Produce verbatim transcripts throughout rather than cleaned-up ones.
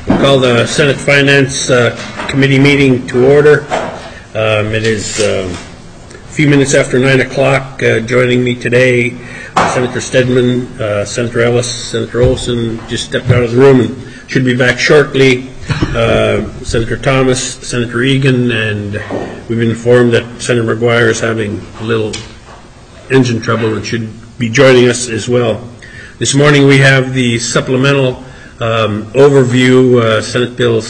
We'll call the Senate Finance uh, Committee meeting to order. Um, it is uh, a few minutes after nine o'clock. Uh, joining me today, uh, Senator Stedman, uh, Senator Ellis, Senator Olson just stepped out of the room and should be back shortly. Uh, Senator Thomas, Senator Egan, and we've been informed that Senator McGuire is having a little engine trouble and should be joining us as well. This morning we have the supplemental um, overview, uh, Senate Bill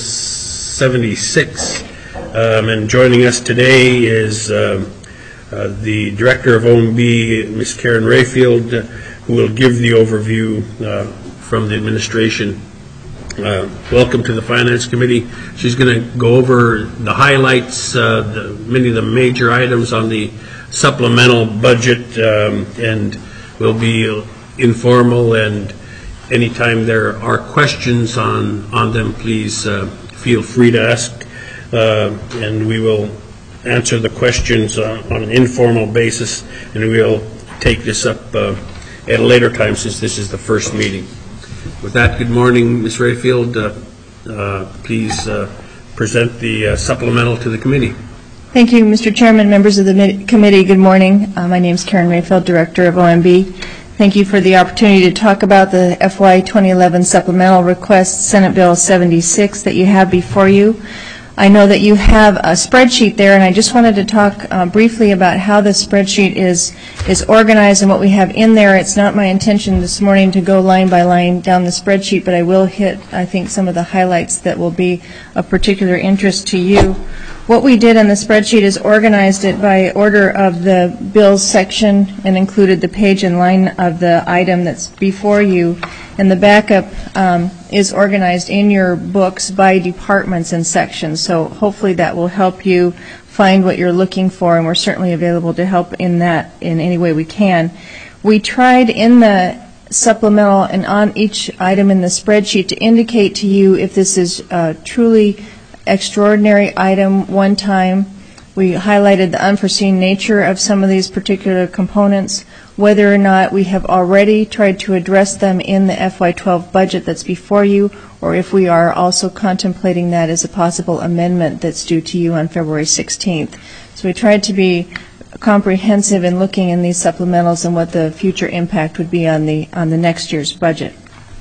seventy-six, um, and joining us today is uh, uh, the Director of O M B, Miz Karen Rayfield, uh, who will give the overview uh, from the administration. Uh, welcome to the Finance Committee. She's going to go over the highlights, uh, the, many of the major items on the supplemental budget, um, and will be informal, and anytime there are questions on, on them, please uh, feel free to ask, uh, and we will answer the questions uh, on an informal basis, and we'll take this up uh, at a later time since this is the first meeting. With that, good morning, Miz Rayfield. Uh, uh, please uh, present the uh, supplemental to the committee. Thank you, Mister Chairman, members of the committee. Good morning. Uh, my name is Karen Rayfield, Director of O M B. Thank you for the opportunity to talk about the F Y twenty eleven supplemental request, Senate Bill seventy-six, that you have before you. I know that you have a spreadsheet there, and I just wanted to talk uh, briefly about how the spreadsheet is is organized and what we have in there. It's not my intention this morning to go line by line down the spreadsheet, but I will hit, I think, some of the highlights that will be of particular interest to you. What we did in the spreadsheet is organized it by order of the bills section and included the page and line of the item that's before you. And the backup um, is organized in your books by departments and sections. So hopefully that will help you find what you're looking for, and we're certainly available to help in that in any way we can. We tried in the supplemental and on each item in the spreadsheet to indicate to you if this is uh, truly extraordinary item, one time. We highlighted the unforeseen nature of some of these particular components, whether or not we have already tried to address them in the F Y twelve budget that's before you, or if we are also contemplating that as a possible amendment that's due to you on February sixteenth. So we tried to be comprehensive in looking in these supplementals and what the future impact would be on the on the next year's budget.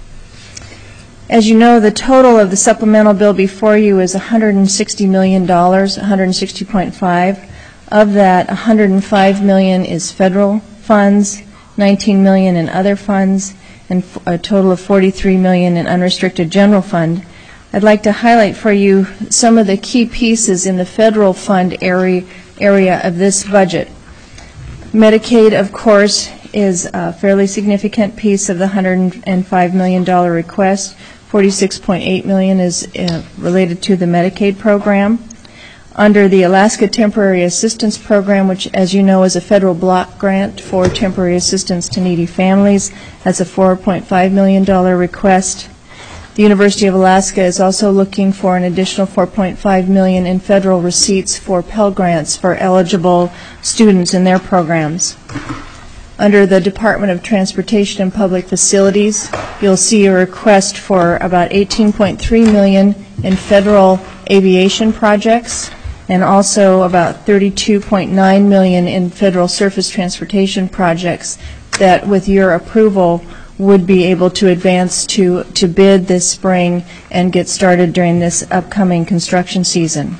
As you know, the total of the supplemental bill before you is one hundred sixty million dollars, one hundred sixty point five. Of that, one hundred five million dollars is federal funds, nineteen million dollars in other funds, and a total of forty-three million dollars in unrestricted general fund. I'd like to highlight for you some of the key pieces in the federal fund area, area of this budget. Medicaid, of course, is a fairly significant piece of the one hundred five million dollars request. forty-six point eight million dollars is uh, related to the Medicaid program. Under the Alaska Temporary Assistance Program, which, as you know, is a federal block grant for temporary assistance to needy families, that's a four point five million dollars request. The University of Alaska is also looking for an additional four point five million dollars in federal receipts for Pell Grants for eligible students in their programs. Under the Department of Transportation and Public Facilities, you'll see a request for about eighteen point three million dollars in federal aviation projects, and also about thirty-two point nine million dollars in federal surface transportation projects that, with your approval, would be able to advance to, to bid this spring and get started during this upcoming construction season.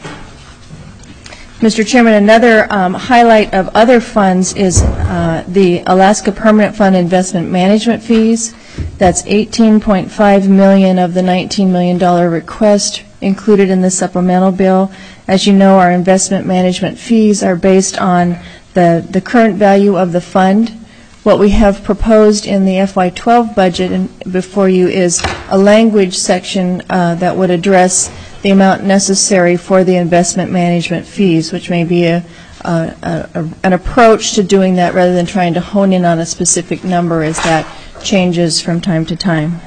Mister Chairman, another um, highlight of other funds is uh, the Alaska Permanent Fund investment management fees. That's eighteen point five million dollars of the nineteen million dollars request included in the supplemental bill. As you know, our investment management fees are based on the, the current value of the fund. What we have proposed in the F Y twelve budget and before you is a language section uh, that would address the amount necessary for the investment management fees, which may be a, a, a, an approach to doing that rather than trying to hone in on a specific number as that changes from time to time.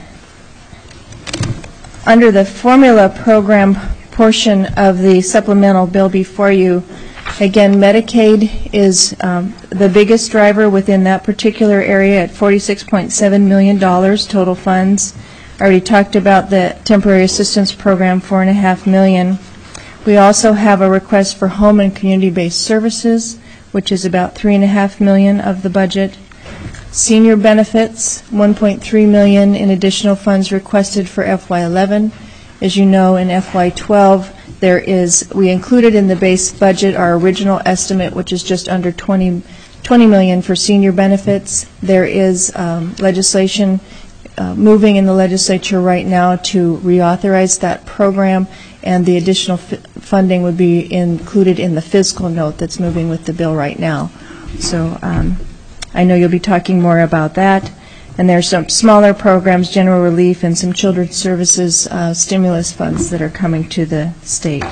Under the formula program portion of the supplemental bill before you, again, Medicaid is um, the biggest driver within that particular area at forty-six point seven million dollars total funds. already talked about the temporary assistance program, four and a half million. We also have a request for home and community-based services, which is about three and a half million of the budget. Senior benefits, one point three million in additional funds requested for F Y eleven. As you know, in F Y twelve, there is, we included in the base budget our original estimate, which is just under twenty, twenty million for senior benefits. There is um, legislation uh, moving in the legislature right now to reauthorize that program, and the additional f funding would be included in the fiscal note that's moving with the bill right now. So um, I know you'll be talking more about that. And there are some smaller programs, general relief, and some children's services uh, stimulus funds that are coming to the state.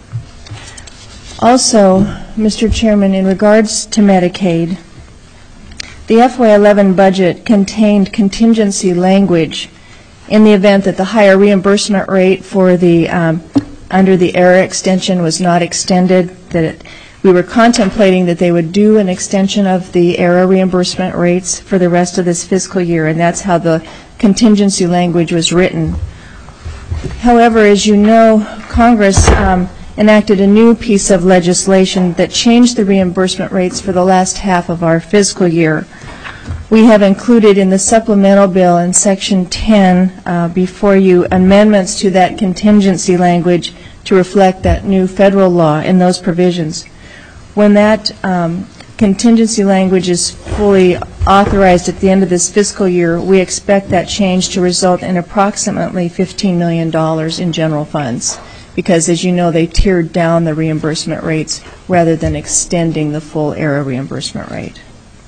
Also, Mister Chairman, in regards to Medicaid, the F Y eleven budget contained contingency language in the event that the higher reimbursement rate for the um, under the ERA extension was not extended, that it, we were contemplating that they would do an extension of the ERA reimbursement rates for the rest of this fiscal year, and that's how the contingency language was written. However, as you know, Congress um, enacted a new piece of legislation that changed the reimbursement rates for the last half of our fiscal year. We have included in the supplemental bill in Section ten uh, before you amendments to that contingency language to reflect that new federal law in those provisions. When that um, contingency language is fully authorized at the end of this fiscal year, we expect that change to result in approximately fifteen million dollars in general funds, because, as you know, they tiered down the reimbursement rates rather than extending the full ERA reimbursement rate.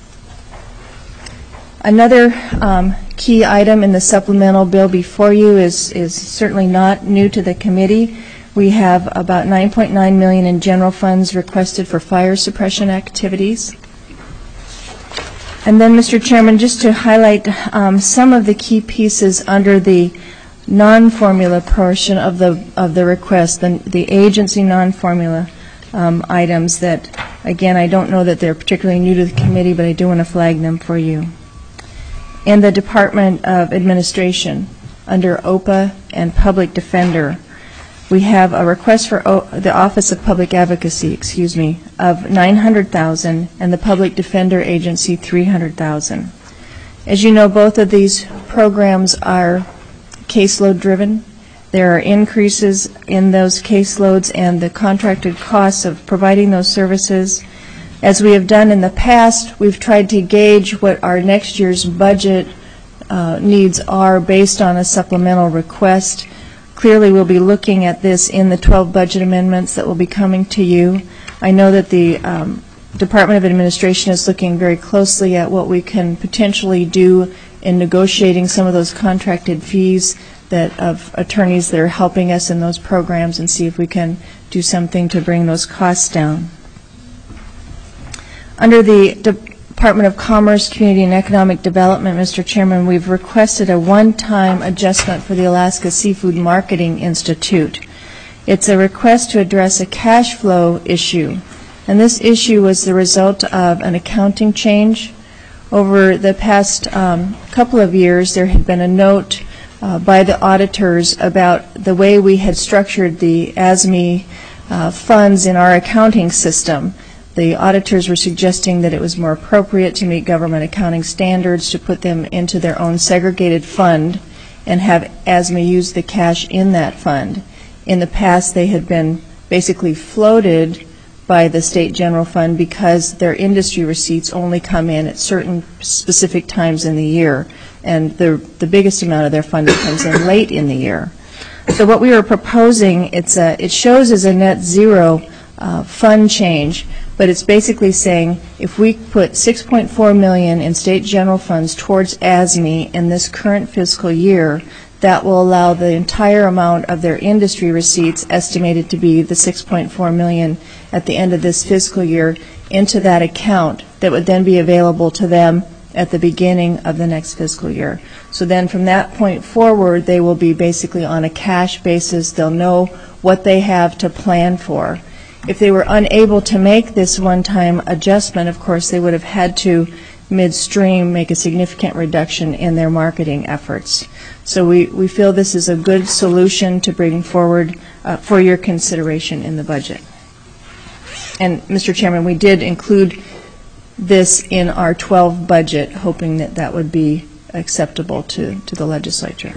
Another um, key item in the supplemental bill before you is, is certainly not new to the committee. We have about nine point nine million dollars in general funds requested for fire suppression activities. And then, Mister Chairman, just to highlight um, some of the key pieces under the non-formula portion of the of the request, the, the agency non-formula um, items that, again, I don't know that they're particularly new to the committee, but I do want to flag them for you. In the Department of Administration, under O P A and Public Defender, we have a request for o the Office of Public Advocacy, excuse me, of nine hundred thousand dollars and the Public Defender Agency three hundred thousand dollars. As you know, both of these programs are caseload driven. There are increases in those caseloads and the contracted costs of providing those services. As we have done in the past, we've tried to gauge what our next year's budget uh, needs are based on a supplemental request. Clearly, we'll be looking at this in the twelve budget amendments that will be coming to you. I know that the um, Department of Administration is looking very closely at what we can potentially do in negotiating some of those contracted fees that of attorneys that are helping us in those programs, and see if we can do something to bring those costs down. Under the Department of Commerce, Community and Economic Development, Mister Chairman, we've requested a one-time adjustment for the Alaska Seafood Marketing Institute. It's a request to address a cash flow issue, and this issue was the result of an accounting change. Over the past um, couple of years, there had been a note uh, by the auditors about the way we had structured the A S M E uh, funds in our accounting system. The auditors were suggesting that it was more appropriate to meet government accounting standards to put them into their own segregated fund and have A S M E use the cash in that fund. In the past, they had been basically floated by the state general fund because their industry receipts only come in at certain specific times in the year, and the, the biggest amount of their funding comes in late in the year. So what we were proposing, it's a, it shows as a net zero uh, fund change, but it's basically saying if we put six point four million dollars in state general funds towards A S M E in this current fiscal year, that will allow the entire amount of their industry receipts, estimated to be the six point four million dollars at the end of this fiscal year, into that account that would then be available to them at the beginning of the next fiscal year. So then from that point forward, they will be basically on a cash basis. They'll know what they have to plan for. If they were unable to make this one-time adjustment, of course, they would have had to midstream make a significant reduction in their marketing efforts. So we, we feel this is a good solution to bring forward uh, for your consideration in the budget. And Mister Chairman, we did include this in our twelve budget, hoping that that would be acceptable to, to the legislature.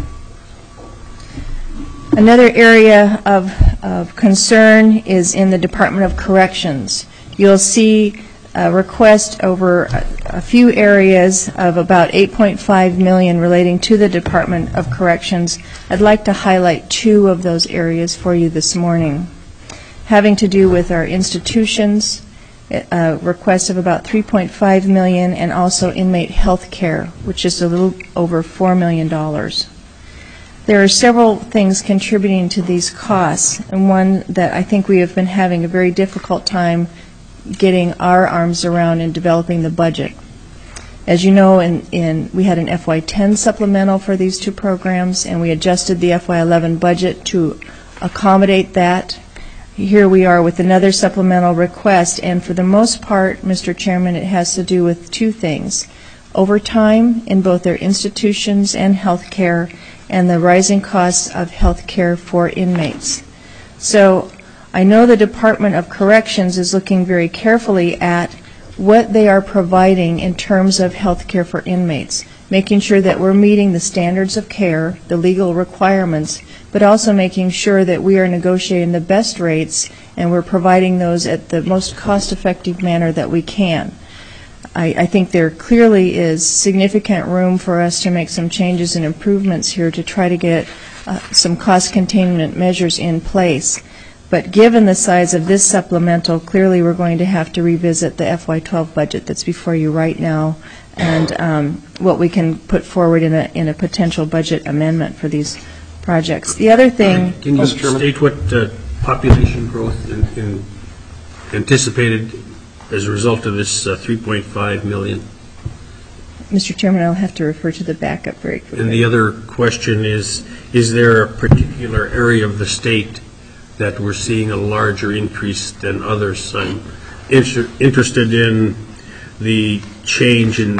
Another area of, of concern is in the Department of Corrections. You'll see a request over a, a few areas of about eight point five million dollars relating to the Department of Corrections. I'd like to highlight two of those areas for you this morning, having to do with our institutions, a request of about three point five million dollars, and also inmate health care, which is a little over four million dollars. There are several things contributing to these costs, and one that I think we have been having a very difficult time getting our arms around in developing the budget. As you know, in, in, we had an F Y ten supplemental for these two programs, and we adjusted the F Y eleven budget to accommodate that. Here we are with another supplemental request, and for the most part, Mister Chairman, it has to do with two things: overtime in both their institutions and health care, and the rising costs of health care for inmates. So I know the Department of Corrections is looking very carefully at what they are providing in terms of health care for inmates, making sure that we're meeting the standards of care, the legal requirements, but also making sure that we are negotiating the best rates and we're providing those at the most cost-effective manner that we can. I, I think there clearly is significant room for us to make some changes and improvements here to try to get uh, some cost containment measures in place. But given the size of this supplemental, clearly we're going to have to revisit the F Y twelve budget that's before you right now, and um, what we can put forward in a, in a potential budget amendment for these projects. The other thing... Can you state what uh, population growth in, in anticipated as a result of this uh, three point five million? Mister Chairman, I'll have to refer to the backup very quickly. And the other question is, is there a particular area of the state that we're seeing a larger increase than others? I'm inter interested in the change in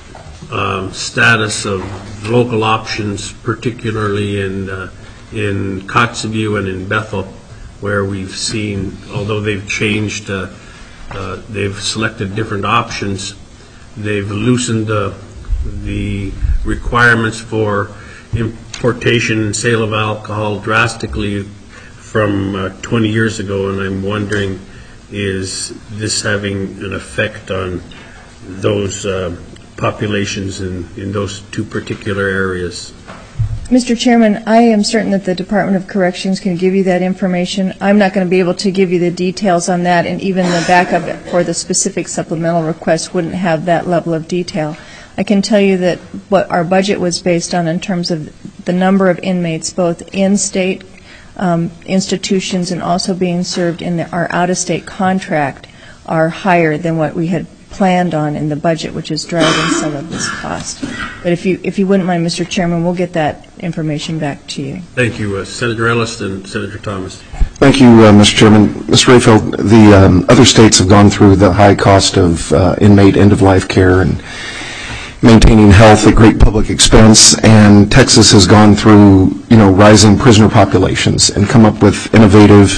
um, status of local options, particularly in, uh, in Kotzebue and in Bethel, where we've seen, although they've changed uh, Uh, they've selected different options. They've loosened uh, the requirements for importation and sale of alcohol drastically from uh, twenty years ago, and I'm wondering, is this having an effect on those uh, populations in, in those two particular areas? Mister Chairman, I am certain that the Department of Corrections can give you that information. I'm not going to be able to give you the details on that, and even the backup for the specific supplemental request wouldn't have that level of detail. I can tell you that what our budget was based on in terms of the number of inmates, both in-state um, institutions and also being served in the, our out-of-state contract, are higher than what we had planned on in the budget, which is driving some of this cost. But if you if you wouldn't mind, Mister Chairman, we'll get that information back to you. Thank you. Uh, Senator Ellis and Senator Thomas. Thank you, uh, Mister Chairman. Mister Rayfield, the um, other states have gone through the high cost of uh, inmate end-of-life care and maintaining health at great public expense, and Texas has gone through, you know, rising prisoner populations and come up with innovative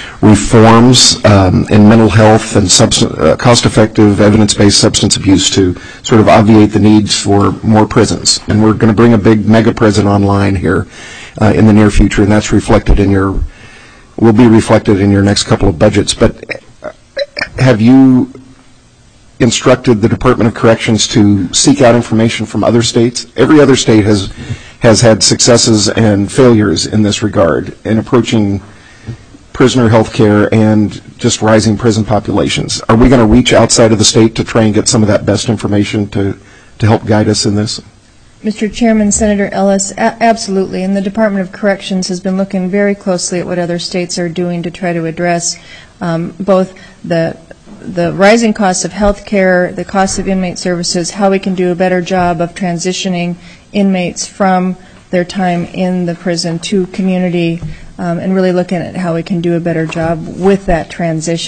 reforms um, in mental health and uh, cost-effective evidence-based substance abuse to sort of obviate the needs for more prisons. And we're going to bring a big mega prison online here uh, in the near future, and that's reflected in your, will be reflected in your next couple of budgets. But have you instructed the Department of Corrections to seek out information from other states? Every other state has has had successes and failures in this regard in approaching prisoner health care and just rising prison populations. Are we going to reach outside of the state to try and get some of that best information to, to help guide us in this? Mister Chairman, Senator Ellis, a absolutely. And the Department of Corrections has been looking very closely at what other states are doing to try to address um, both the the rising costs of health care, the cost of inmate services, how we can do a better job of transitioning inmates from their time in the prison to community, um, and really looking at how we can do a better job with that transition.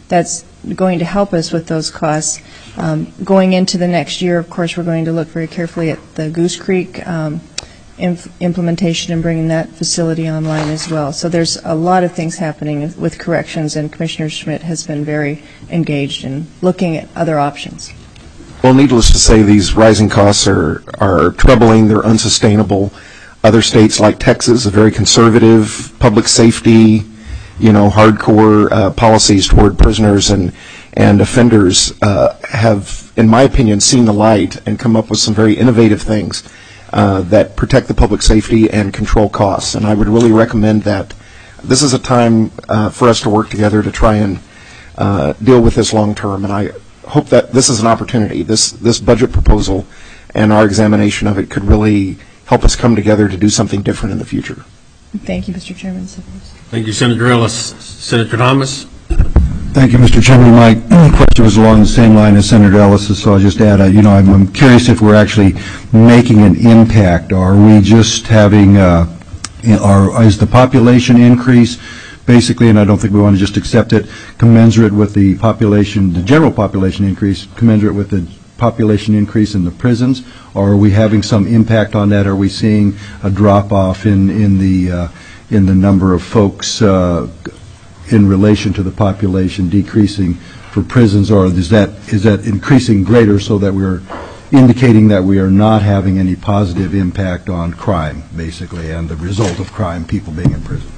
that's going to help us with those costs. Um, Going into the next year, of course, we're going to look very carefully at the Goose Creek um, inf- implementation and bringing that facility online as well. So there's a lot of things happening with corrections, and Commissioner Schmidt has been very engaged in looking at other options. Well, needless to say, these rising costs are, are troubling, they're unsustainable. Other states like Texas, a very conservative public safety, you know, hardcore uh, policies toward prisoners and, and offenders uh, have, in my opinion, seen the light and come up with some very innovative things uh, that protect the public safety and control costs. And I would really recommend that this is a time uh, for us to work together to try and uh, deal with this long term. And I hope that this is an opportunity. This, this budget proposal and our examination of it could really help us come together to do something different in the future. Thank you, Mister Chairman. Thank you, Senator Ellis. Senator Thomas? Thank you, Mister Chairman. My question was along the same line as Senator Ellis's, so I'll just add, uh, you know, I'm, I'm curious if we're actually making an impact. Are we just having, uh, are, is the population increase basically, and I don't think we want to just accept it, commensurate with the population, the general population increase, commensurate with the population increase in the prisons, or are we having some impact on that? Are we seeing a drop-off in, in, the, uh, in the number of folks uh, in relation to the population decreasing for prisons, or is that, is that increasing greater so that we're indicating that we are not having any positive impact on crime, basically, and the result of crime, people being in prison?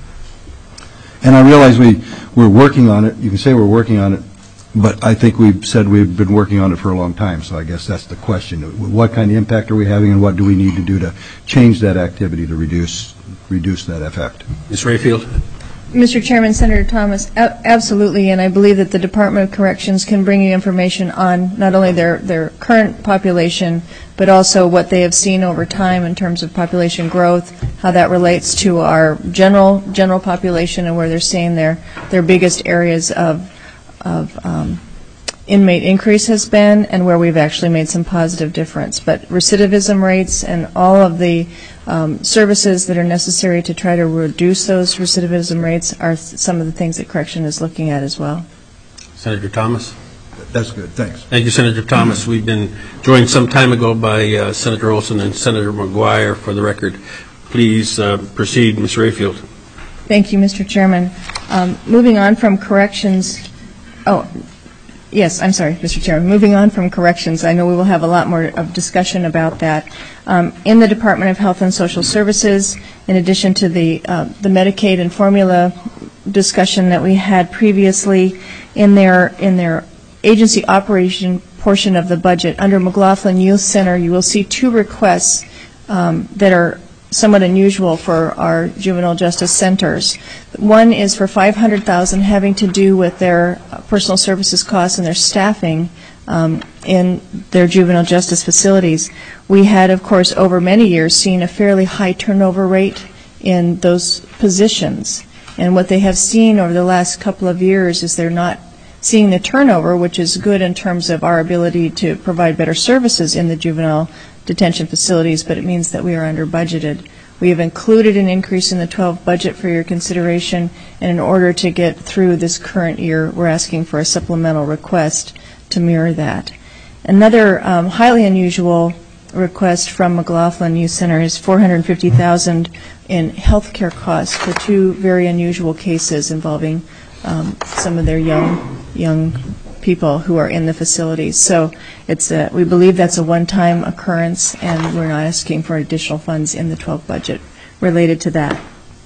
And I realize we, we're working on it. You can say we're working on it, but I think we've said we've been working on it for a long time, so I guess that's the question. What kind of impact are we having, and what do we need to do to change that activity to reduce reduce that effect? Miz Rayfield? Mister Chairman, Senator Thomas, a- absolutely, and I believe that the Department of Corrections can bring you information on not only their, their current population, but also what they have seen over time in terms of population growth, how that relates to our general general population, and where they're seeing their, their biggest areas of, of um, inmate increase has been, and where we've actually made some positive difference. But recidivism rates and all of the um, services that are necessary to try to reduce those recidivism rates are some of the things that Correction is looking at as well. Senator Thomas? That's good. Thanks. Thank you, Senator Thomas. We've been joined some time ago by uh, Senator Olson and Senator McGuire. For the record, please uh, proceed, Miz Rayfield. Thank you, Mister Chairman. Um, moving on from corrections, oh, yes, I'm sorry, Mister Chairman. Moving on from corrections, I know we will have a lot more of discussion about that. Um, in the Department of Health and Social Services, in addition to the uh, the Medicaid and formula discussion that we had previously, in their in their agency operation portion of the budget, under McLaughlin Youth Center, you will see two requests um, that are somewhat unusual for our juvenile justice centers. One is for five hundred thousand dollars having to do with their personal services costs and their staffing um, in their juvenile justice facilities. We had, of course, over many years seen a fairly high turnover rate in those positions. And what they have seen over the last couple of years is they're not seeing the turnover, which is good in terms of our ability to provide better services in the juvenile detention facilities, but it means that we are under budgeted. We have included an increase in the twelve budget for your consideration, and in order to get through this current year, we're asking for a supplemental request to mirror that. Another um, highly unusual request from McLaughlin Youth Center is four hundred fifty thousand dollars in health care costs for two very unusual cases involving um, some of their young young people who are in the facilities. So it's a, we believe that's a one-time occurrence, and we're not asking for additional funds in the twelve budget related to that.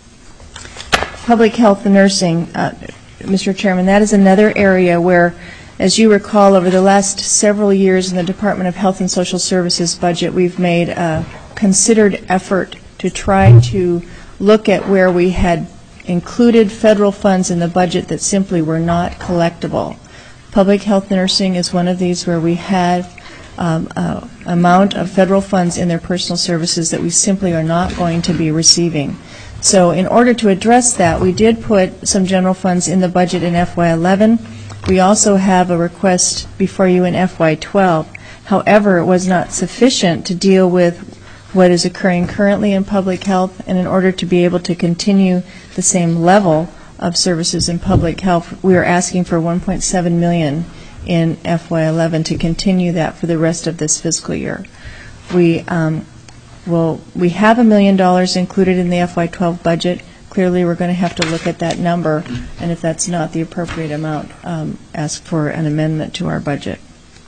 Public health and nursing, uh, Mister Chairman, that is another area where, as you recall, over the last several years in the Department of Health and Social Services budget, we've made a considered effort to try to look at where we had included federal funds in the budget that simply were not collectible. Public health nursing is one of these where we had um, an amount of federal funds in their personal services that we simply are not going to be receiving. So in order to address that, we did put some general funds in the budget in F Y eleven. We also have a request before you in F Y twelve. However, it was not sufficient to deal with what is occurring currently in public health, and in order to be able to continue the same level of services in public health. We are asking for one point seven million dollars in F Y eleven to continue that for the rest of this fiscal year. We um, will, we have a million dollars included in the F Y twelve budget. Clearly, we're going to have to look at that number, and if that's not the appropriate amount, um, ask for an amendment to our budget.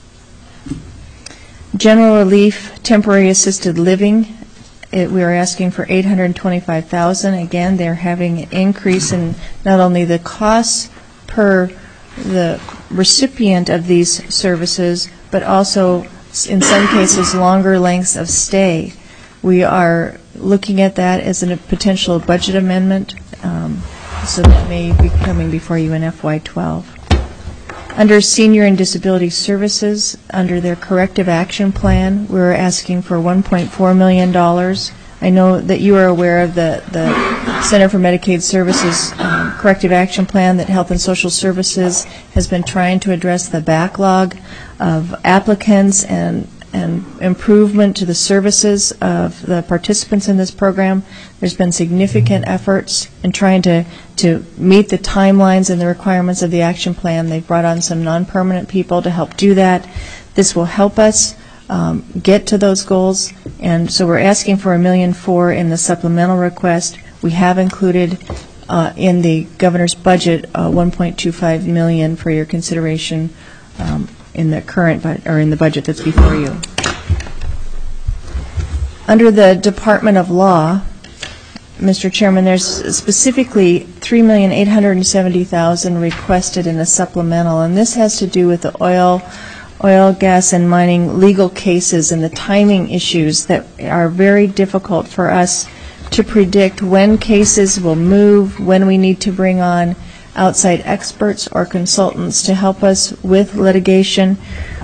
General relief, temporary assisted living, it, we are asking for eight hundred twenty-five thousand dollars. Again, they're having an increase in not only the costs per the recipient of these services, but also, in some cases, longer lengths of stay. We are looking at that as a potential budget amendment, um, so that may be coming before you in F Y twelve. Under senior and disability services, under their corrective action plan, we're asking for one point four million dollars. I know that you are aware of the, the Center for Medicaid Services um, corrective action plan that Health and Social Services has been trying to address the backlog of applicants and and improvement to the services of the participants in this program. There's been significant efforts in trying to, to meet the timelines and the requirements of the action plan. They've brought on some non-permanent people to help do that. This will help us um, get to those goals, and so we're asking for a million four in the supplemental request. We have included uh, in the governor's budget uh, one point two five million for your consideration um, in the current bu- or in the budget that's before you. Under the Department of Law, Mister Chairman, there's specifically three million eight hundred seventy thousand dollars requested in a supplemental, and this has to do with the oil, oil, gas, and mining legal cases and the timing issues that are very difficult for us to predict when cases will move, when we need to bring on outside experts or consultants to help us with litigation.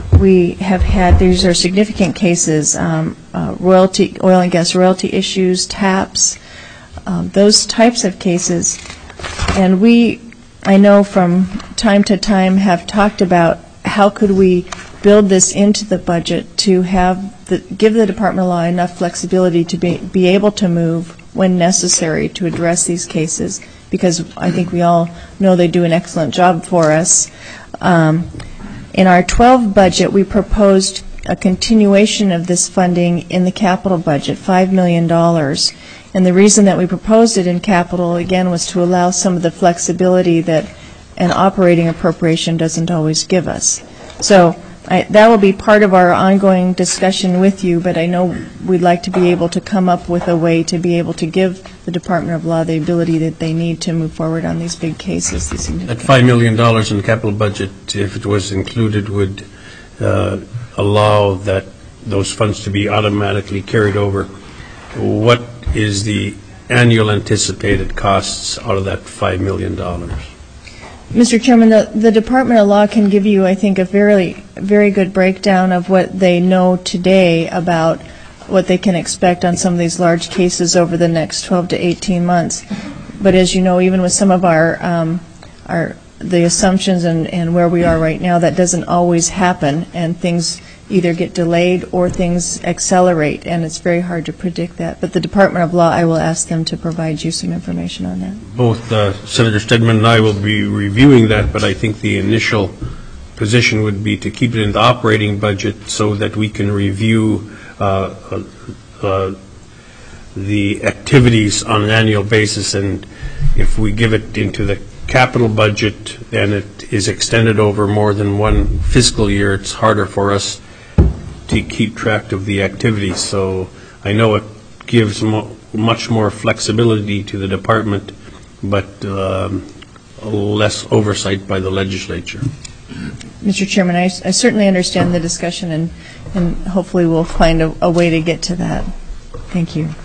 We have had, these are significant cases, um, uh, royalty, oil and gas royalty issues, taps, um, those types of cases. And we, I know from time to time, have talked about how could we build this into the budget to have the, give the Department of Law enough flexibility to be, be able to move when necessary to address these cases, because I think we all know they do an excellent job for us. Um, in our twelve budget, we proposed a continuation of this funding in the capital budget, five million dollars. And the reason that we proposed it in capital, again, was to allow some of the flexibility that an operating appropriation doesn't always give us. So I, that will be part of our ongoing discussion with you, but I know we'd like to be able to come up with a way to be able to give the Department of Law the ability that they need to move forward on these big cases. These That five million dollars in the capital budget, if it was included, would uh, allow that those funds to be automatically carried over. What is the annual anticipated costs out of that five million dollars? Mister Chairman, the, the Department of Law can give you, I think, a very, very good breakdown of what they know today about what they can expect on some of these large cases over the next twelve to eighteen months. But as you know, even with some of our, um, our the assumptions and, and where we are right now, that doesn't always happen, and things either get delayed or things accelerate, and it's very hard to predict that. But the Department of Law, I will ask them to provide you some information on that. Both uh, Senator Stedman and I will be reviewing that, but I think the initial position would be to keep it in the operating budget so that we can review uh, uh, uh, the activities on an annual basis. And if we give it into the capital budget and it is extended over more than one fiscal year, it's harder for us to keep track of the activities. So I know it gives mo much more flexibility to the department, but um, less oversight by the legislature. Mister Chairman, I, I certainly understand the discussion, and, and hopefully we'll find a, a way to get to that. Thank you.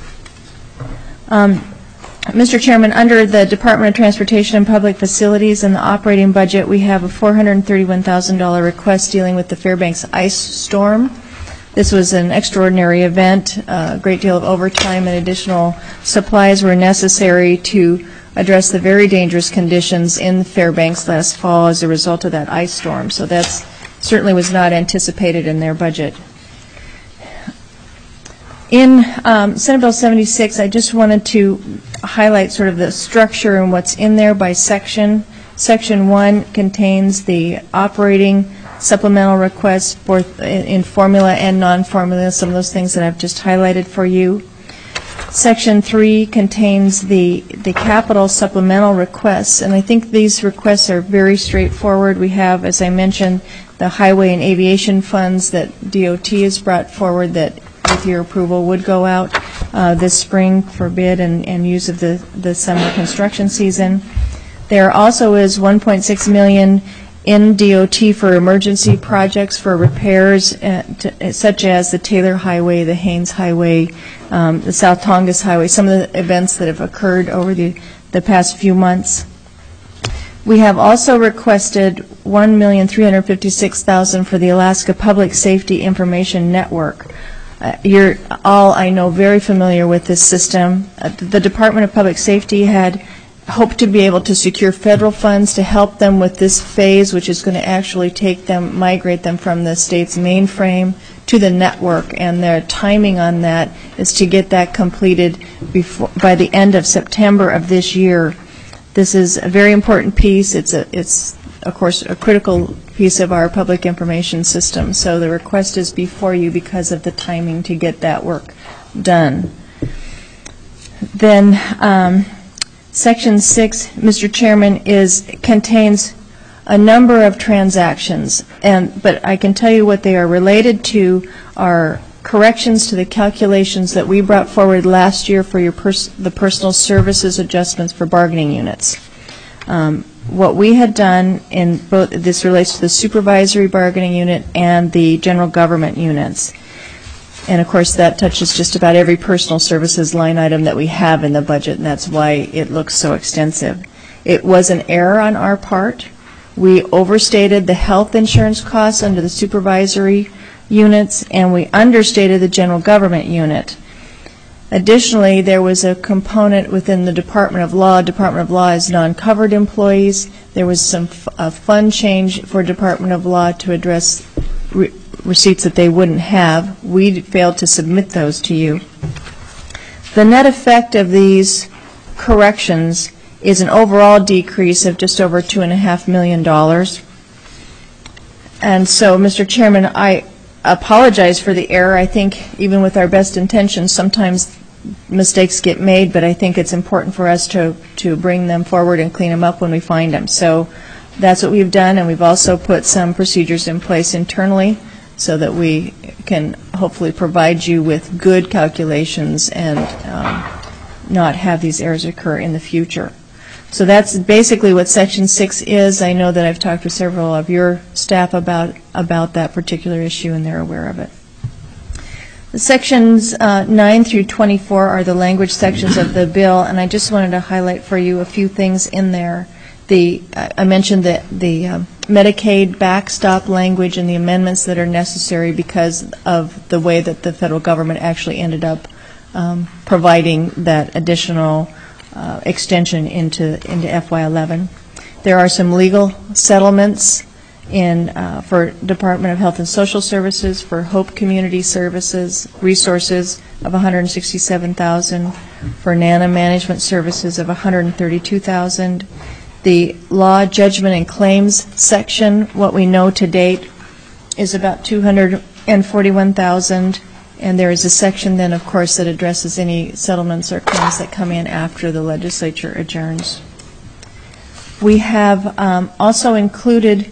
Um, Mister Chairman, under the Department of Transportation and Public Facilities and the operating budget, we have a four hundred thirty-one thousand dollar request dealing with the Fairbanks ice storm. This was an extraordinary event. Uh, a great deal of overtime and additional supplies were necessary to address the very dangerous conditions in Fairbanks last fall as a result of that ice storm. So that certainly was not anticipated in their budget. In um, Senate Bill seventy-six, I just wanted to highlight sort of the structure and what's in there by section. Section one contains the operating supplemental requests for in, in formula and non-formula, some of those things that I've just highlighted for you. Section three contains the, the capital supplemental requests, and I think these requests are very straightforward. We have, as I mentioned, the highway and aviation funds that D O T has brought forward that, with your approval, would go out uh, this spring for bid and, and use of the, the summer construction season. There also is one point six million dollars in D O T for emergency projects for repairs, uh, to, such as the Taylor Highway, the Haynes Highway, um, the South Tongass Highway, some of the events that have occurred over the, the past few months. We have also requested one million three hundred fifty-six thousand dollars for the Alaska Public Safety Information Network. Uh, you're all, I know, very familiar with this system. Uh, the Department of Public Safety had hoped to be able to secure federal funds to help them with this phase, which is going to actually take them, migrate them from the state's mainframe to the network, and their timing on that is to get that completed before, by the end of September of this year. This is a very important piece. It's, a, it's of course, a critical piece of our public information system, so the request is before you because of the timing to get that work done. Then, um, Section six, Mister Chairman, is contains a number of transactions, and but I can tell you what they are related to are corrections to the calculations that we brought forward last year for your pers the personal services adjustments for bargaining units. Um, what we had done in both, this relates to the supervisory bargaining unit and the general government units. And, of course, that touches just about every personal services line item that we have in the budget, and that's why it looks so extensive. It was an error on our part. We overstated the health insurance costs under the supervisory units, and we understated the general government unit. Additionally, there was a component within the Department of Law. Department of Law is non-covered employees. There was some f a fund change for Department of Law to address re receipts that they wouldn't have. We failed to submit those to you. The net effect of these corrections is an overall decrease of just over two and a half million dollars. And so, Mister Chairman, I apologize for the error. I think even with our best intentions, sometimes mistakes get made, but I think it's important for us to, to bring them forward and clean them up when we find them. So that's what we've done, and we've also put some procedures in place internally so that we can hopefully provide you with good calculations and um, not have these errors occur in the future. So that's basically what Section six is. I know that I've talked with several of your staff about, about that particular issue, and they're aware of it. The sections uh, nine through twenty-four are the language sections of the bill, and I just wanted to highlight for you a few things in there. The, I mentioned the, the um, Medicaid backstop language and the amendments that are necessary because of the way that the federal government actually ended up um, providing that additional uh, extension into, into F Y eleven. There are some legal settlements in uh, for Department of Health and Social Services, for Hope Community Services, resources of one hundred sixty-seven thousand dollars, for NANA Management Services of one hundred thirty-two thousand dollars. The law, judgment, and claims section, what we know to date, is about two hundred forty-one thousand dollars, and there is a section then, of course, that addresses any settlements or claims that come in after the legislature adjourns. We have um, also included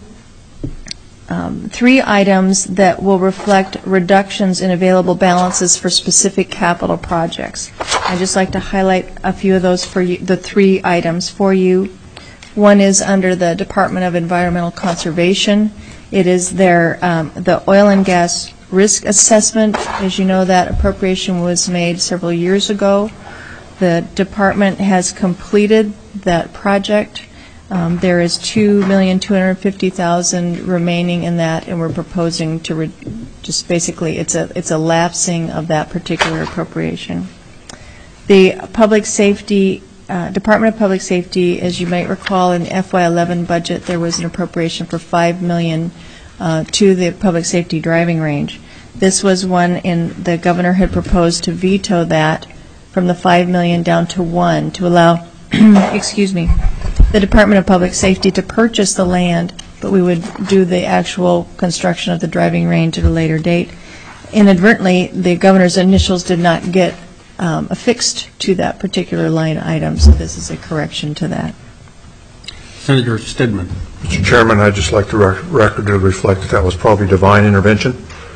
um, three items that will reflect reductions in available balances for specific capital projects. I'd just like to highlight a few of those for you, the three items for you. One is under the Department of Environmental Conservation. It is their um, the oil and gas risk assessment. As you know, that appropriation was made several years ago. The department has completed that project. Um, there is two million two hundred fifty thousand dollars remaining in that, and we're proposing to re just basically it's a it's a lapsing of that particular appropriation. The public safety Uh, Department of Public Safety, as you might recall, in the F Y eleven budget, there was an appropriation for five million dollars uh, to the public safety driving range. This was one in, the governor had proposed to veto that from the five million dollars down to one to allow, excuse me, the Department of Public Safety to purchase the land, but we would do the actual construction of the driving range at a later date. Inadvertently, the governor's initials did not get um, affixed to that particular line item, so this is a correction to that. Senator Stedman. Mister Chairman, I'd just like the rec- record to reflect that that was probably divine intervention.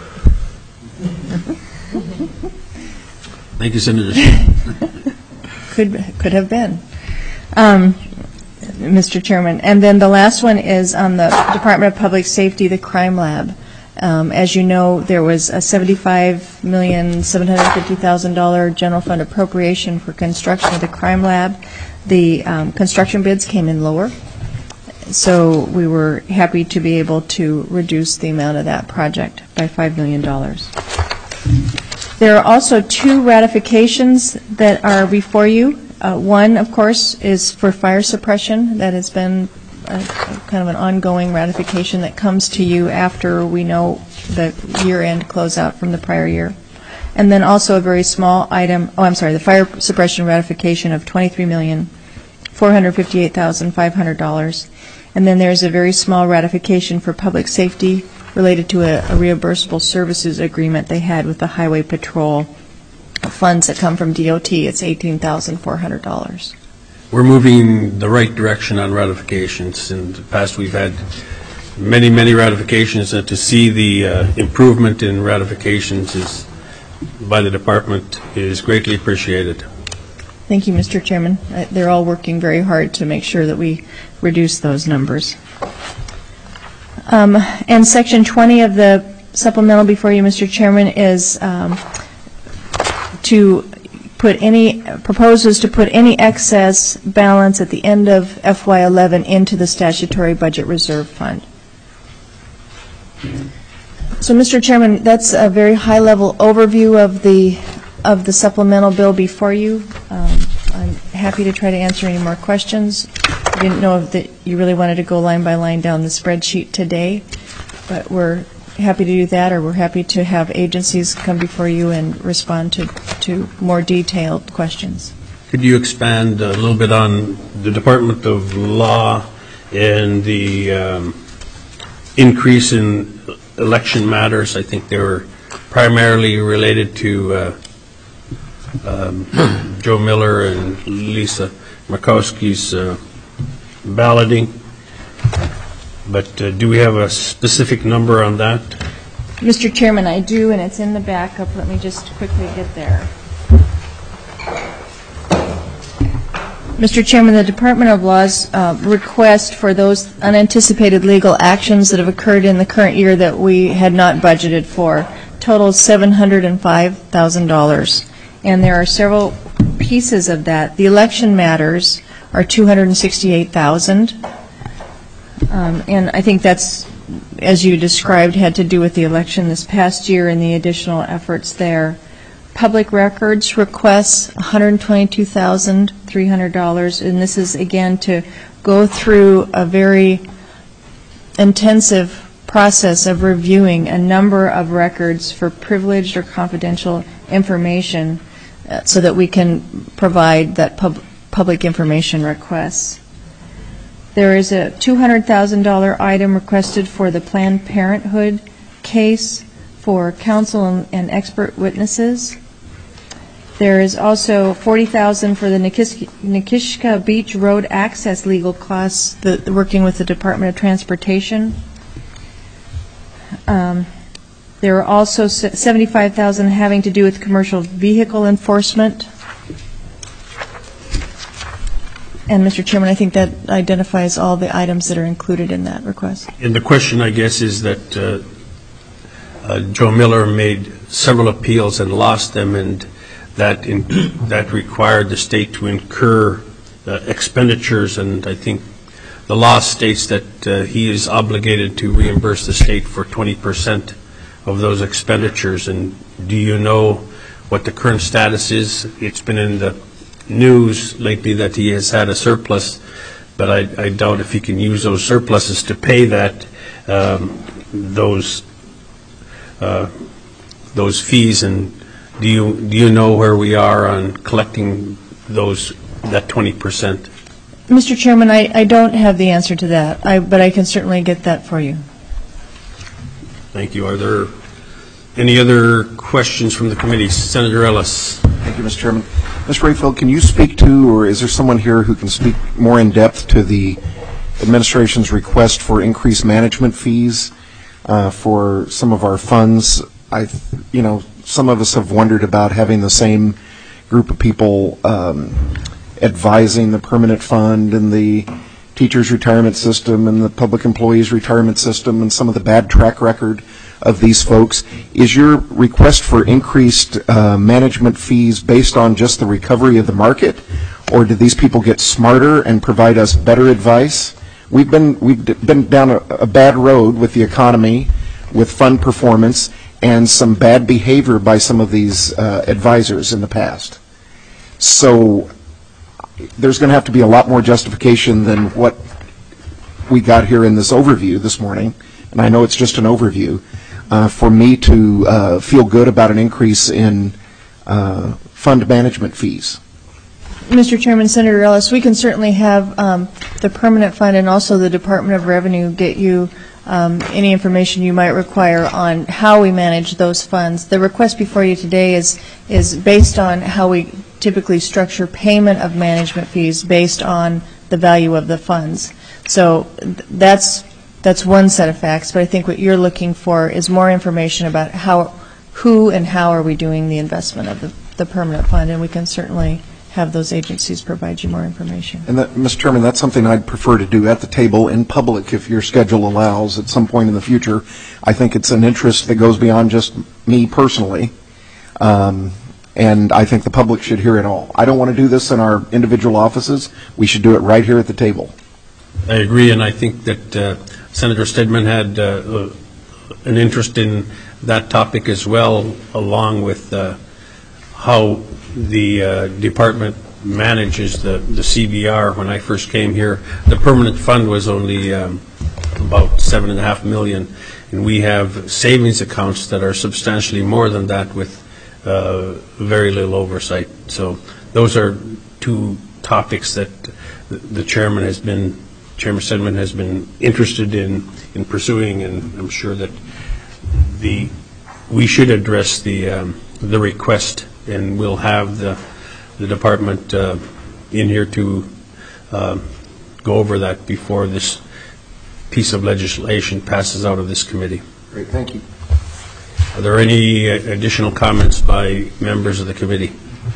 Thank you, Senator Stedman. Could, could have been. Um, Mister Chairman. And then the last one is on the Department of Public Safety, the Crime Lab. Um, as you know, there was a seventy-five million seven hundred fifty thousand dollars general fund appropriation for construction of the Crime Lab. The um, construction bids came in lower, so we were happy to be able to reduce the amount of that project by five million dollars. There are also two ratifications that are before you. Uh, one, of course, is for fire suppression. That has been a, a kind of an ongoing ratification that comes to you after we know the year-end closeout from the prior year. And then also a very small item, oh, I'm sorry, the fire suppression ratification of twenty-three million four hundred fifty-eight thousand five hundred dollars. And then there's a very small ratification for public safety related to a, a reimbursable services agreement they had with the Highway Patrol. Funds that come from D O T, it's eighteen thousand four hundred dollars. We're moving the right direction on ratifications. In the past, we've had many, many ratifications, and to see the uh, improvement in ratifications is, by the department is greatly appreciated. Thank you, Mister Chairman. Uh, They're all working very hard to make sure that we reduce those numbers. Um, and Section twenty of the supplemental before you, Mister Chairman, is um, to put any, proposes to put any excess balance at the end of F Y eleven into the statutory budget reserve fund. So, Mister Chairman, that's a very high-level overview of the of the supplemental bill before you. Um, I'm happy to try to answer any more questions. I didn't know if that you really wanted to go line by line down the spreadsheet today, but we're happy to do that, or we're happy to have agencies come before you and respond to, to more detailed questions. Could you expand a little bit on the Department of Law and the um, increase in election matters? I think they were primarily related to uh, um, Joe Miller and Lisa Murkowski's uh, balloting. But uh, do we have a specific number on that? Mister Chairman, I do, and it's in the backup. Let me just quickly get there. Mister Chairman, the Department of Law's uh, request for those unanticipated legal actions that have occurred in the current year that we had not budgeted for totals seven hundred five thousand dollars. And there are several pieces of that. The election matters are two hundred sixty-eight thousand dollars. Um, and I think that's, as you described, had to do with the election this past year and the additional efforts there. Public records requests one hundred twenty-two thousand three hundred dollars, and this is, again, to go through a very intensive process of reviewing a number of records for privileged or confidential information uh, so that we can provide that pub- public information requests. There is a two hundred thousand dollars item requested for the Planned Parenthood case for counsel and, and expert witnesses. There is also forty thousand dollars for the Nikiska, Nikiska Beach Road access legal costs, the, working with the Department of Transportation. Um, there are also seventy-five thousand dollars having to do with commercial vehicle enforcement. And, Mister Chairman, I think that identifies all the items that are included in that request. And the question, I guess, is that uh, uh, Joe Miller made several appeals and lost them, and that in, that required the state to incur uh, expenditures, and I think the law states that uh, he is obligated to reimburse the state for twenty percent of those expenditures. And do you know what the current status is? It's been in the news lately that he has had a surplus, but I, I doubt if he can use those surpluses to pay that um, those uh, those fees, and do you, do you know where we are on collecting those, that twenty percent? Mister Chairman, I, I don't have the answer to that, I, but I can certainly get that for you. Thank you. Are there any other questions from the committee? Senator Ellis. Thank you, Mister Chairman. Mister Rayfield, can you speak to, or is there someone here who can speak more in depth to the administration's request for increased management fees uh, for some of our funds? I, you know, some of us have wondered about having the same group of people um, advising the permanent fund and the teachers' retirement system and the public employees' retirement system and some of the bad track record of these folks. Is your request for increased uh, management fees based on just the recovery of the market, or do these people get smarter and provide us better advice? We've been we've been down a, a bad road with the economy, with fund performance, and some bad behavior by some of these uh, advisors in the past. So there's going to have to be a lot more justification than what we got here in this overview this morning, and I know it's just an overview, uh, for me to uh, feel good about an increase in uh, fund management fees. Mister Chairman, Senator Ellis, we can certainly have um, the permanent fund and also the Department of Revenue get you um, any information you might require on how we manage those funds. The request before you today is is based on how we typically structure payment of management fees based on the value of the funds. So th that's that's one set of facts, but I think what you're looking for is more information about how, who and how are we doing the investment of the, the permanent fund, and we can certainly have those agencies provide you more information. And that, Mister Chairman, that's something I'd prefer to do at the table in public if your schedule allows at some point in the future. I think it's an interest that goes beyond just me personally, um, and I think the public should hear it all. I don't want to do this in our individual offices. We should do it right here at the table. I agree, and I think that uh, Senator Stedman had uh, an interest in that topic as well, along with uh, how the uh, department manages the, the C B R. When I first came here, the permanent fund was only um, about seven and a half million, and we have savings accounts that are substantially more than that with uh, very little oversight. So those are two topics that the, the chairman has been, Chairman Stedman has been interested in in pursuing, and I'm sure that the we should address the um, the request, and we'll have the the department uh, in here to uh, go over that before this piece of legislation passes out of this committee. Great, thank you. Are there any additional comments by members of the committee?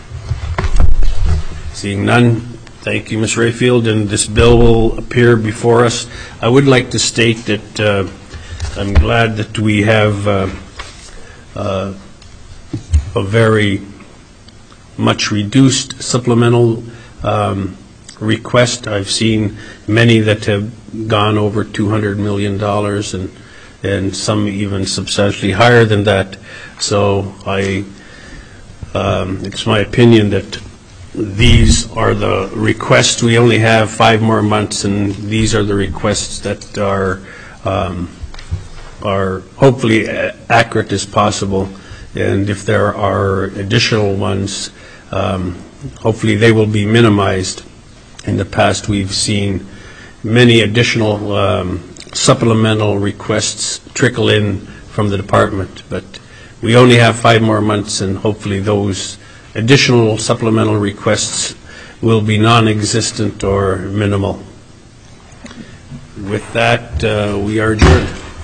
Seeing none, thank you, Miz Rayfield, and this bill will appear before us. I would like to state that uh, I'm glad that we have uh, uh, a very much reduced supplemental um, request. I've seen many that have gone over two hundred million dollars, and and some even substantially higher than that. So I, um, it's my opinion that these are the requests. We only have five more months, and these are the requests that are um, are hopefully accurate as possible. And if there are additional ones, um, hopefully they will be minimized. In the past, we've seen many additional um, supplemental requests trickle in from the department, but we only have five more months, and hopefully those additional supplemental requests will be non-existent or minimal. With that, uh, we are adjourned.